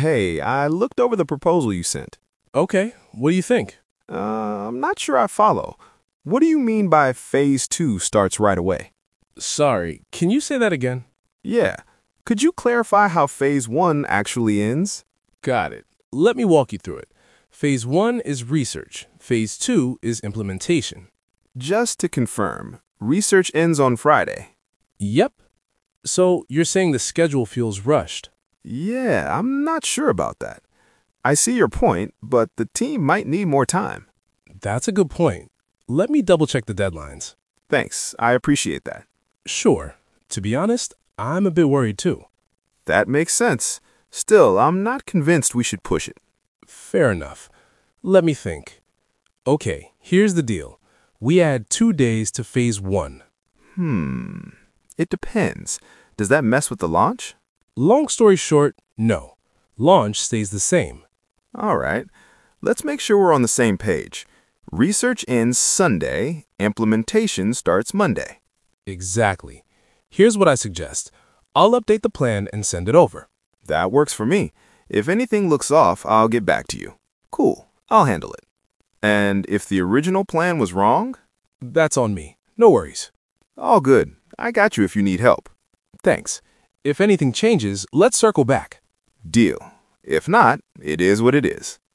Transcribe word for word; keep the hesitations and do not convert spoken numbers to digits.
Hey, I looked over the proposal you sent. Okay, what do you think? Uh, I'm not sure I follow. What do you mean by phase two starts right away? Sorry, can you say that again? Yeah. Could you clarify how phase one actually ends? Got it. Let me walk you through it. Phase one is research. Phase two is implementation. Just to confirm, research ends on Friday. Yep. So you're saying the schedule feels rushed. Yeah, I'm not sure about that. I see your point, but the team might need more time. That's a good point. Let me double check the deadlines. Thanks, I appreciate that. Sure. To be honest, I'm a bit worried too. That makes sense. Still, I'm not convinced we should push it. Fair enough. Let me think. Okay, here's the deal. We add two days to phase one. Hmm. It depends. Does that mess with the launch? Long story short, no. Launch stays the same. All right. Let's make sure we're on the same page. Research ends Sunday, implementation starts Monday. Exactly. Here's what I suggest. I'll update the plan and send it over. That works for me. If anything looks off, I'll get back to you. Cool, I'll handle it. And if the original plan was wrong? That's on me. No worries. All good. I got you if you need help. Thanks. If anything changes, let's circle back. Deal. If not, it is what it is.